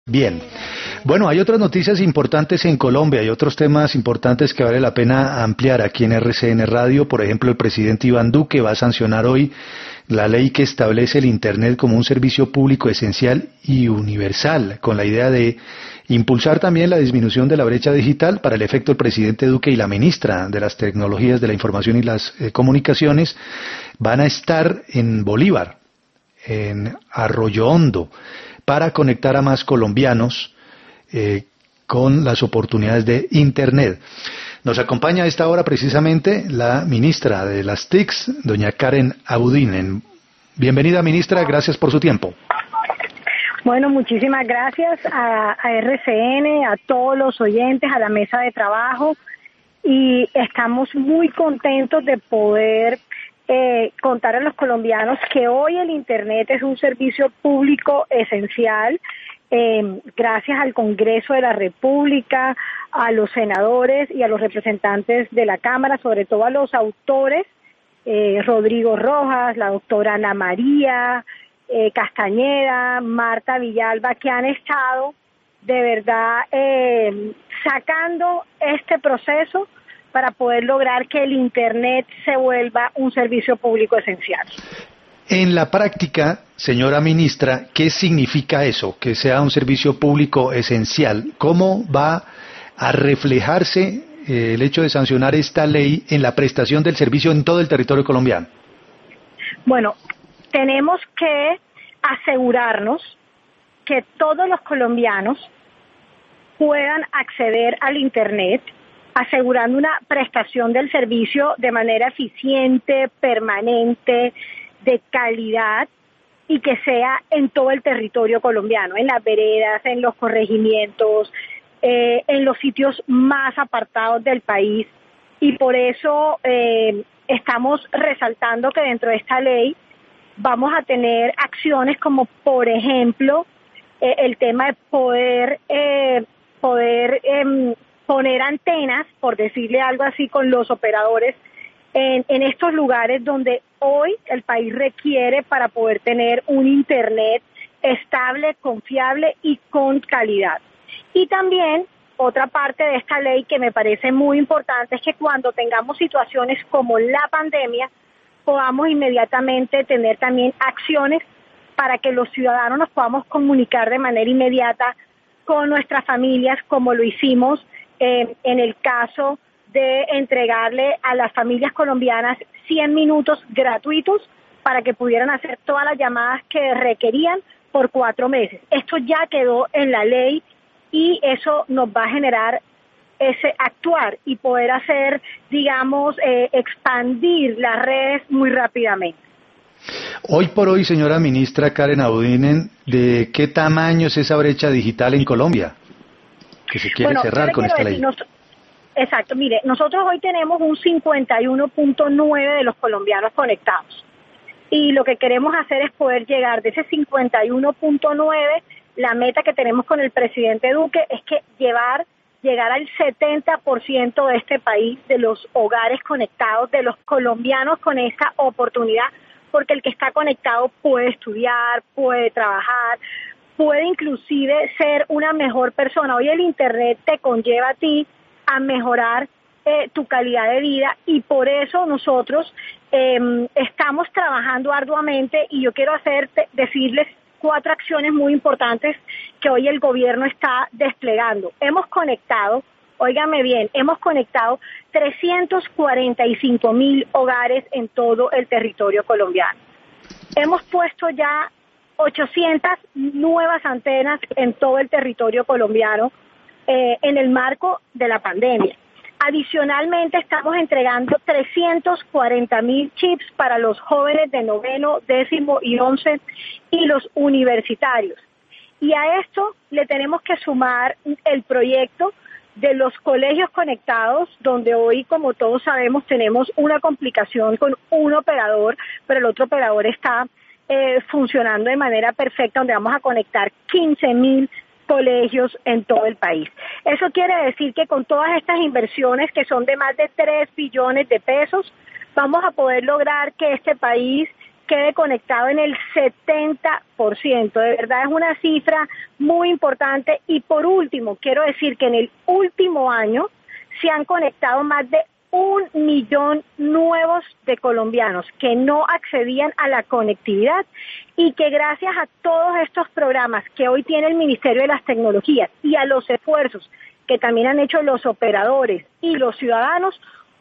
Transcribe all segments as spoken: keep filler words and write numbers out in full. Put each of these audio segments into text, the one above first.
Bien. Bueno, hay otras noticias importantes en Colombia, hay otros temas importantes que vale la pena ampliar aquí en R C N Radio. Por ejemplo, el presidente Iván Duque va a sancionar hoy la ley que establece el Internet como un servicio público esencial y universal, con la idea de impulsar también la disminución de la brecha digital. Para el efecto, el presidente Duque y la ministra de las Tecnologías de la Información y las eh, Comunicaciones van a estar en Bolívar, en Arroyo Hondo, para conectar a más colombianos eh, con las oportunidades de Internet. Nos acompaña a esta hora precisamente la ministra de las T I Cs, doña Karen Abudinen. Bienvenida, ministra, gracias por su tiempo. Bueno, muchísimas gracias a, a R C N, a todos los oyentes, a la mesa de trabajo, y estamos muy contentos de poder eh, contar a los colombianos que hoy el Internet es un servicio público esencial. Eh, gracias al Congreso de la República, a los senadores y a los representantes de la Cámara, sobre todo a los autores, eh, Rodrigo Rojas, la doctora Ana María eh, Castañeda, Marta Villalba, que han estado de verdad eh, sacando este proceso para poder lograr que el Internet se vuelva un servicio público esencial. En la práctica, señora ministra, ¿qué significa eso? Que sea un servicio público esencial. ¿Cómo va a reflejarse eh, el hecho de sancionar esta ley en la prestación del servicio en todo el territorio colombiano? Bueno, tenemos que asegurarnos que todos los colombianos puedan acceder al Internet, asegurando una prestación del servicio de manera eficiente, permanente, de calidad, y que sea en todo el territorio colombiano, en las veredas, en los corregimientos, eh, en los sitios más apartados del país. Y por eso eh, estamos resaltando que dentro de esta ley vamos a tener acciones como, por ejemplo, eh, el tema de poder eh, poder eh, poner antenas, por decirle algo así, con los operadores En, en estos lugares donde hoy el país requiere para poder tener un Internet estable, confiable y con calidad. Y también otra parte de esta ley que me parece muy importante es que cuando tengamos situaciones como la pandemia, podamos inmediatamente tener también acciones para que los ciudadanos nos podamos comunicar de manera inmediata con nuestras familias, como lo hicimos eh, en el caso de entregarle a las familias colombianas cien minutos gratuitos para que pudieran hacer todas las llamadas que requerían por cuatro meses. Esto ya quedó en la ley y eso nos va a generar ese actuar y poder hacer, digamos, eh, expandir las redes muy rápidamente. Hoy por hoy, señora ministra Karen Abudinen, ¿de qué tamaño es esa brecha digital en Colombia que se quiere bueno, cerrar con esta ley? Exacto, mire, nosotros hoy tenemos un cincuenta y uno punto nueve de los colombianos conectados y lo que queremos hacer es poder llegar de ese cincuenta y uno punto nueve, la meta que tenemos con el presidente Duque es que llevar, llegar al setenta por ciento de este país, de los hogares conectados, de los colombianos con esta oportunidad, porque el que está conectado puede estudiar, puede trabajar, puede inclusive ser una mejor persona. Hoy el Internet te conlleva a ti a mejorar eh, tu calidad de vida y por eso nosotros eh, estamos trabajando arduamente y yo quiero hacerte, decirles cuatro acciones muy importantes que hoy el gobierno está desplegando. Hemos conectado, óigame bien, hemos conectado trescientos cuarenta y cinco mil hogares en todo el territorio colombiano. Hemos puesto ya ochocientas nuevas antenas en todo el territorio colombiano Eh, en el marco de la pandemia. Adicionalmente, estamos entregando trescientos cuarenta mil chips para los jóvenes de noveno, décimo y once y los universitarios. Y a esto le tenemos que sumar el proyecto de los colegios conectados, donde hoy, como todos sabemos, tenemos una complicación con un operador, pero el otro operador está eh, funcionando de manera perfecta, donde vamos a conectar quince mil colegios en todo el país. Eso quiere decir que con todas estas inversiones, que son de más de tres billones de pesos, vamos a poder lograr que este país quede conectado en el setenta por ciento. De verdad es una cifra muy importante. Y por último, quiero decir que en el último año se han conectado más de un millón nuevos de colombianos que no accedían a la conectividad y que gracias a todos estos programas que hoy tiene el Ministerio de las Tecnologías y a los esfuerzos que también han hecho los operadores y los ciudadanos,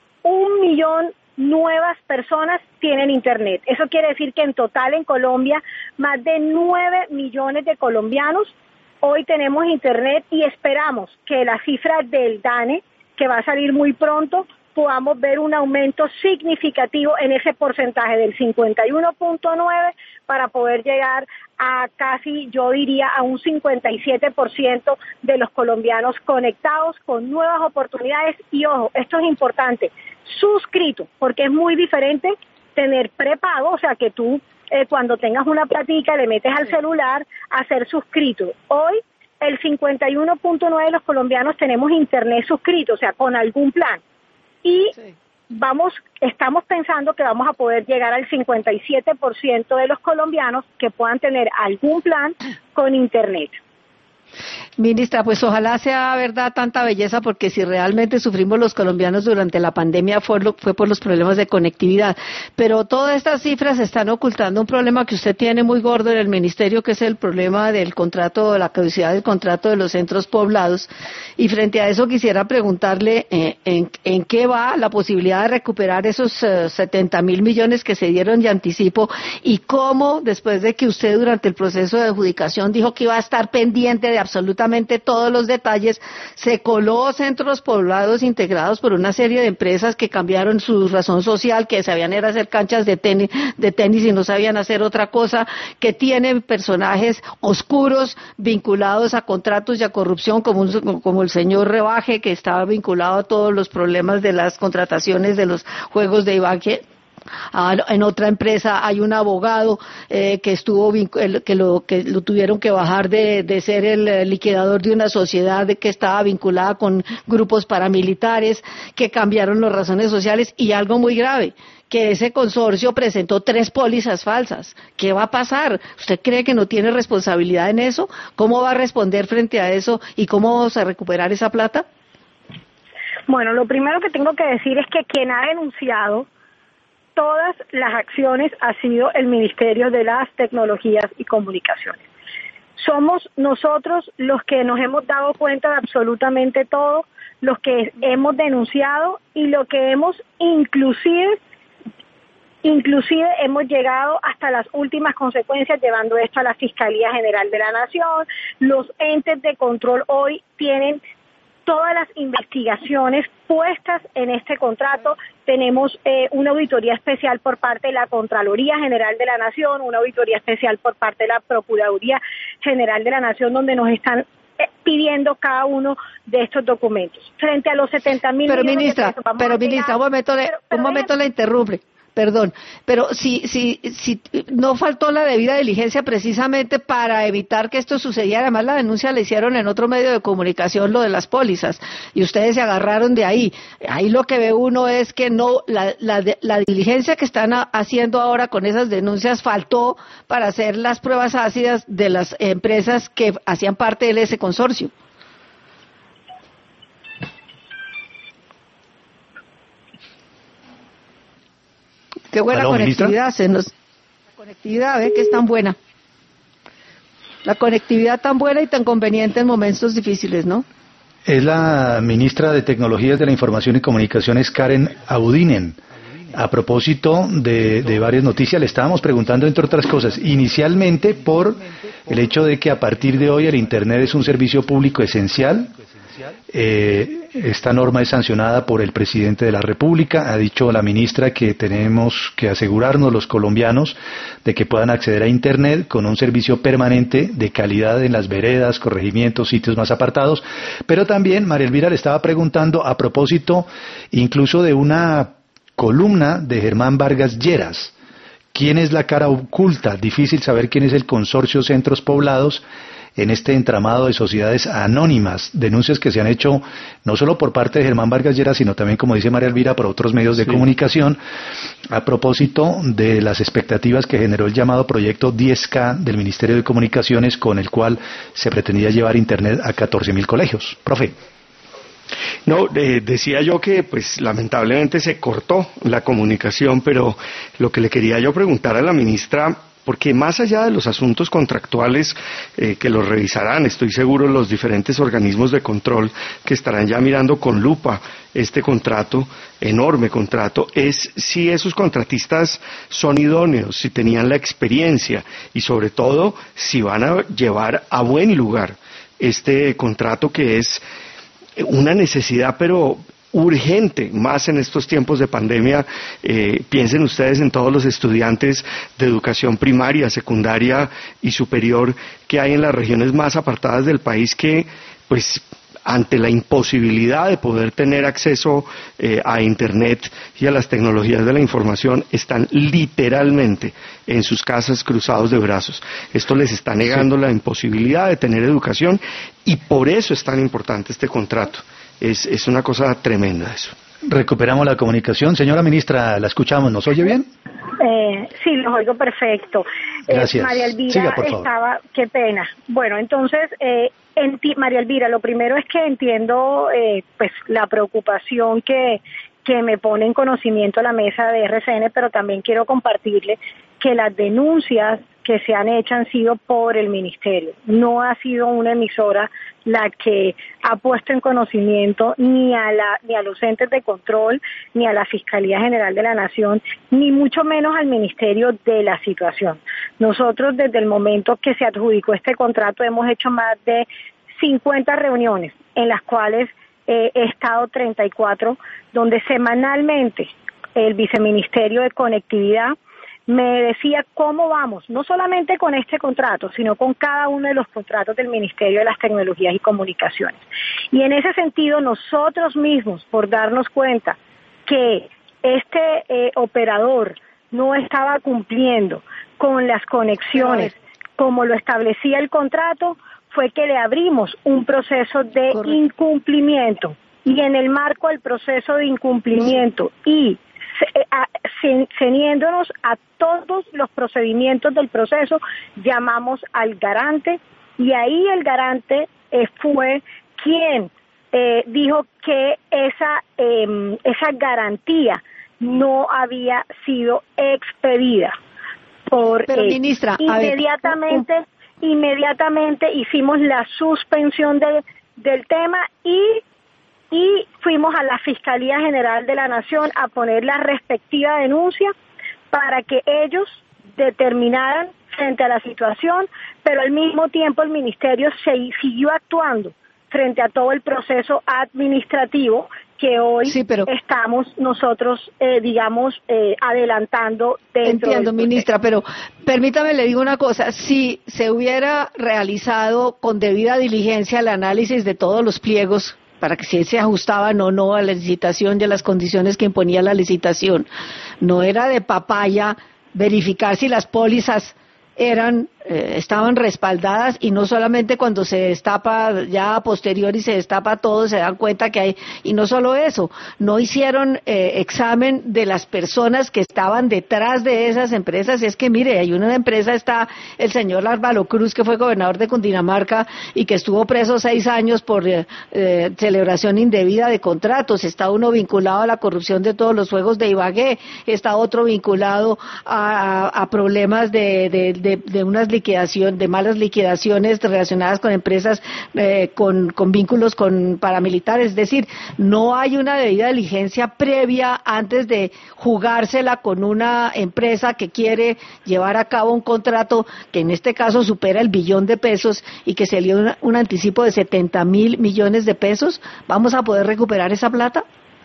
un millón nuevas personas tienen internet. Eso quiere decir que en total en Colombia más de nueve millones de colombianos hoy tenemos internet y esperamos que la cifra del DANE, que va a salir muy pronto, podamos ver un aumento significativo en ese porcentaje del cincuenta y uno punto nueve para poder llegar a casi, yo diría, a un cincuenta y siete por ciento de los colombianos conectados con nuevas oportunidades. Y ojo, esto es importante, suscrito, porque es muy diferente tener prepago, o sea que tú eh, cuando tengas una platica le metes al celular a ser suscrito. Hoy el cincuenta y uno punto nueve de los colombianos tenemos internet suscrito, o sea, con algún plan. Y sí. vamos, estamos pensando que vamos a poder llegar al cincuenta y siete por ciento de los colombianos que puedan tener algún plan con internet. Ministra, pues ojalá sea verdad tanta belleza, porque si realmente sufrimos los colombianos durante la pandemia fue, lo, fue por los problemas de conectividad. Pero todas estas cifras están ocultando un problema que usted tiene muy gordo en el ministerio, que es el problema del contrato, la caducidad del contrato de los centros poblados. Y frente a eso quisiera preguntarle eh, en, en qué va la posibilidad de recuperar esos uh, setenta mil millones que se dieron de anticipo, y cómo, después de que usted durante el proceso de adjudicación dijo que iba a estar pendiente de absolutamente todos los detalles, se coló centros poblados integrados por una serie de empresas que cambiaron su razón social, que sabían era hacer canchas de tenis, de tenis y no sabían hacer otra cosa, que tienen personajes oscuros vinculados a contratos y a corrupción, como, un, como el señor Rebaje, que estaba vinculado a todos los problemas de las contrataciones de los juegos de Ibagué. Ah, en otra empresa hay un abogado eh, que estuvo que lo que lo tuvieron que bajar de, de ser el liquidador de una sociedad de que estaba vinculada con grupos paramilitares, que cambiaron las razones sociales, y algo muy grave, que ese consorcio presentó tres pólizas falsas. ¿Qué va a pasar? ¿Usted cree que no tiene responsabilidad en eso? ¿Cómo va a responder frente a eso y cómo vamos a recuperar esa plata? Bueno, lo primero que tengo que decir es que quien ha denunciado todas las acciones ha sido el Ministerio de las Tecnologías y Comunicaciones. Somos nosotros los que nos hemos dado cuenta de absolutamente todo, los que hemos denunciado y lo que hemos inclusive, inclusive hemos llegado hasta las últimas consecuencias, llevando esto a la Fiscalía General de la Nación. Los entes de control hoy tienen todas las investigaciones puestas en este contrato. Tenemos eh, una auditoría especial por parte de la Contraloría General de la Nación, una auditoría especial por parte de la Procuraduría General de la Nación, donde nos están eh, pidiendo cada uno de estos documentos. Frente a los setenta mil pero millones ministra, de pesos, vamos pero a ministra, un momento, le, pero, pero un momento le interrumpe. Perdón, pero si, si, si no faltó la debida diligencia precisamente para evitar que esto sucediera. Además, la denuncia la hicieron en otro medio de comunicación, lo de las pólizas, y ustedes se agarraron de ahí. Ahí lo que ve uno es que no, la, la, la diligencia que están a, haciendo ahora con esas denuncias faltó para hacer las pruebas ácidas de las empresas que hacían parte de ese consorcio. Qué buena ¿Aló, conectividad, se nos... la conectividad, ¿ve? Que es tan buena. La conectividad tan buena y tan conveniente en momentos difíciles, ¿no? Es la ministra de Tecnologías de la Información y Comunicaciones, Karen Abudinen. A propósito de, de varias noticias, le estábamos preguntando, entre otras cosas, inicialmente por el hecho de que a partir de hoy el Internet es un servicio público esencial. Eh, esta norma es sancionada por el presidente de la República. Ha dicho la ministra que tenemos que asegurarnos los colombianos de que puedan acceder a Internet con un servicio permanente de calidad en las veredas, corregimientos, sitios más apartados. Pero también María Elvira le estaba preguntando a propósito incluso de una columna de Germán Vargas Lleras. ¿Quién es la cara oculta? Difícil saber quién es el consorcio Centros Poblados, en este entramado de sociedades anónimas, denuncias que se han hecho no solo por parte de Germán Vargas Lleras, sino también, como dice María Elvira, por otros medios de sí. comunicación, a propósito de las expectativas que generó el llamado proyecto diez K del Ministerio de Comunicaciones, con el cual se pretendía llevar Internet a catorce mil colegios. Profe. No, eh, decía yo que pues lamentablemente se cortó la comunicación, pero lo que le quería yo preguntar a la ministra, porque más allá de los asuntos contractuales eh, que los revisarán, estoy seguro, los diferentes organismos de control que estarán ya mirando con lupa este contrato, enorme contrato, es si esos contratistas son idóneos, si tenían la experiencia y sobre todo si van a llevar a buen lugar este contrato que es una necesidad pero urgente, más en estos tiempos de pandemia. Eh, piensen ustedes en todos los estudiantes de educación primaria, secundaria y superior que hay en las regiones más apartadas del país que, pues, ante la imposibilidad de poder tener acceso eh, a Internet y a las tecnologías de la información, están literalmente en sus casas cruzados de brazos. Esto les está negando sí. la imposibilidad de tener educación y por eso es tan importante este contrato. Es, es una cosa tremenda eso. Recuperamos la comunicación. Señora ministra, ¿la escuchamos? ¿Nos oye bien? Eh, sí, los oigo perfecto. Gracias. Eh, María Elvira Siga, por favor. estaba, qué pena. Bueno, entonces, eh, en ti, María Elvira, lo primero es que entiendo eh, pues la preocupación que, que me pone en conocimiento la mesa de R C N, pero también quiero compartirle que las denuncias que se han hecho han sido por el ministerio. No ha sido una emisora la que ha puesto en conocimiento ni a la ni a los entes de control, ni a la Fiscalía General de la Nación, ni mucho menos al ministerio de la situación. Nosotros desde el momento que se adjudicó este contrato hemos hecho más de cincuenta reuniones en las cuales eh, he estado treinta y cuatro, donde semanalmente el viceministerio de Conectividad me decía cómo vamos, no solamente con este contrato, sino con cada uno de los contratos del Ministerio de las Tecnologías y Comunicaciones. Y en ese sentido, nosotros mismos, por darnos cuenta que este eh, operador no estaba cumpliendo con las conexiones como lo establecía el contrato, fue que le abrimos un proceso de Correcto. incumplimiento. Y en el marco del proceso de incumplimiento y ceñiéndonos a todos los procedimientos del proceso, llamamos al garante y ahí el garante eh, fue quien eh, dijo que esa eh, esa garantía no había sido expedida por Pero, eh, ministra, inmediatamente a ver. inmediatamente hicimos la suspensión de, del tema y y fuimos a la Fiscalía General de la Nación a poner la respectiva denuncia para que ellos determinaran frente a la situación, pero al mismo tiempo el Ministerio se, siguió actuando frente a todo el proceso administrativo que hoy sí, pero estamos nosotros, eh, digamos, eh, adelantando dentro Entiendo, ministra, pero permítame le digo una cosa, si se hubiera realizado con debida diligencia el análisis de todos los pliegos para que si se ajustaban o no a la licitación y a las condiciones que imponía la licitación. No era de papaya verificar si las pólizas eran eh, estaban respaldadas y no solamente cuando se destapa ya a posteriori se destapa todo se dan cuenta que hay, y no solo eso, no hicieron eh, examen de las personas que estaban detrás de esas empresas. Y es que mire, hay una empresa, está el señor Álvaro Cruz, que fue gobernador de Cundinamarca y que estuvo preso seis años por eh, eh, celebración indebida de contratos, está uno vinculado a la corrupción de todos los juegos de Ibagué, está otro vinculado a, a, a problemas de, de, de, de unas liquidación, de malas liquidaciones relacionadas con empresas eh, con, con vínculos con paramilitares. Es decir, no hay una debida diligencia previa antes de jugársela con una empresa que quiere llevar a cabo un contrato que en este caso supera el billón de pesos y que se dio un, un anticipo de setenta mil millones de pesos. ¿Vamos a poder recuperar esa plata?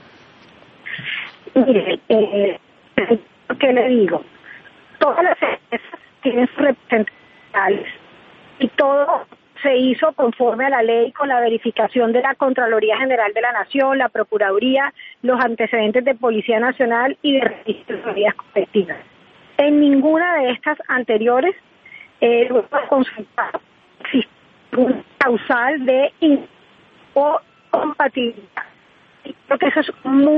Mire, eh, ¿qué le digo? Todas las empresas tienen sus representantes y todo se hizo conforme a la ley con la verificación de la Contraloría General de la Nación, la Procuraduría, los antecedentes de Policía Nacional y de registradurías colectivas. En ninguna de estas anteriores eh, luego de consultar existe un causal de incompatibilidad. Creo que eso es muy...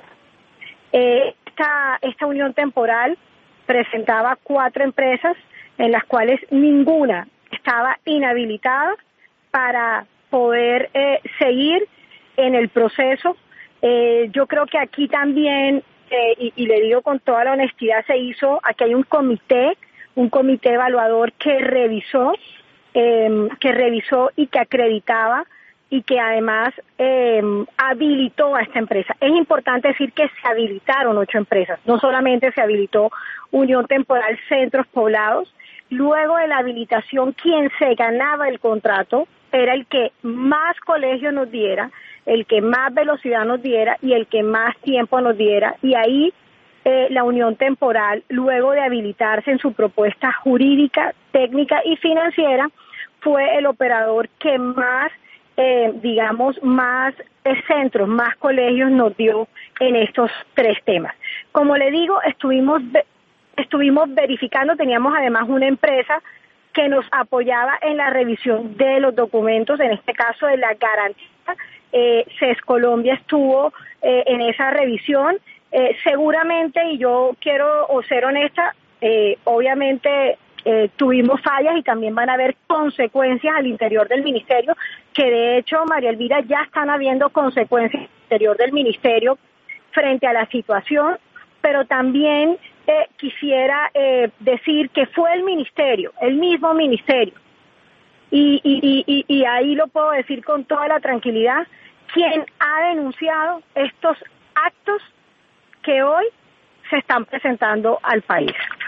Eh, esta, esta unión temporal presentaba cuatro empresas en las cuales ninguna estaba inhabilitada para poder eh, seguir en el proceso. Eh, yo creo que aquí también, eh, y, y le digo con toda la honestidad, se hizo, aquí hay un comité, un comité evaluador que revisó, eh, que revisó y que acreditaba y que además eh, habilitó a esta empresa. Es importante decir que se habilitaron ocho empresas, no solamente se habilitó Unión Temporal Centros Poblados. Luego de la habilitación, quien se ganaba el contrato era el que más colegio nos diera, el que más velocidad nos diera y el que más tiempo nos diera. Y ahí eh, la Unión Temporal, luego de habilitarse en su propuesta jurídica, técnica y financiera, fue el operador que más, eh, digamos, más eh, centros, más colegios nos dio en estos tres temas. Como le digo, estuvimos... Estuvimos verificando, teníamos además una empresa que nos apoyaba en la revisión de los documentos, en este caso de la garantía. Eh, CES Colombia estuvo eh, en esa revisión. Eh, seguramente, y yo quiero o ser honesta, eh, obviamente eh, tuvimos fallas y también van a haber consecuencias al interior del ministerio, que de hecho, María Elvira, ya están habiendo consecuencias al interior del ministerio frente a la situación, pero también eh, quisiera eh, decir que fue el ministerio, el mismo ministerio, y, y, y, y ahí lo puedo decir con toda la tranquilidad, quien ha denunciado estos actos que hoy se están presentando al país.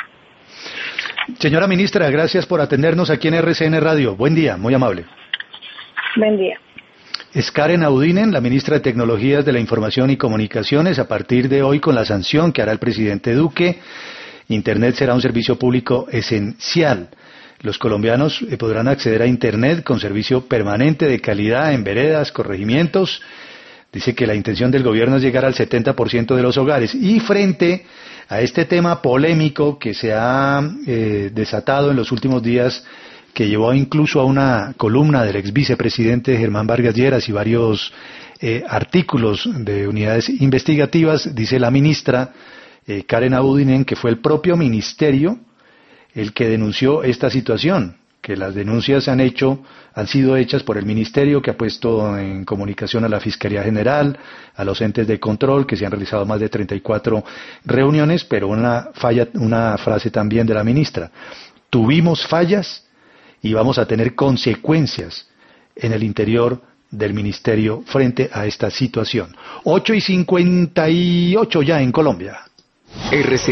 Señora ministra, gracias por atendernos aquí en R C N Radio. Buen día, muy amable. Buen día. Es Karen Audinen, la ministra de Tecnologías de la Información y Comunicaciones. A partir de hoy, con la sanción que hará el presidente Duque, Internet será un servicio público esencial. Los colombianos eh, podrán acceder a Internet con servicio permanente de calidad en veredas, corregimientos. Dice que la intención del gobierno es llegar al setenta por ciento de los hogares. Y frente a este tema polémico que se ha eh, desatado en los últimos días, que llevó incluso a una columna del ex vicepresidente Germán Vargas Lleras y varios eh, artículos de unidades investigativas, dice la ministra eh, Karen Audinen que fue el propio ministerio el que denunció esta situación, que las denuncias han hecho, han sido hechas por el ministerio, que ha puesto en comunicación a la Fiscalía General, a los entes de control, que se han realizado más de treinta y cuatro reuniones, pero una falla, una frase también de la ministra: tuvimos fallas y vamos a tener consecuencias en el interior del ministerio frente a esta situación. ocho y cincuenta y ocho ya en Colombia. R C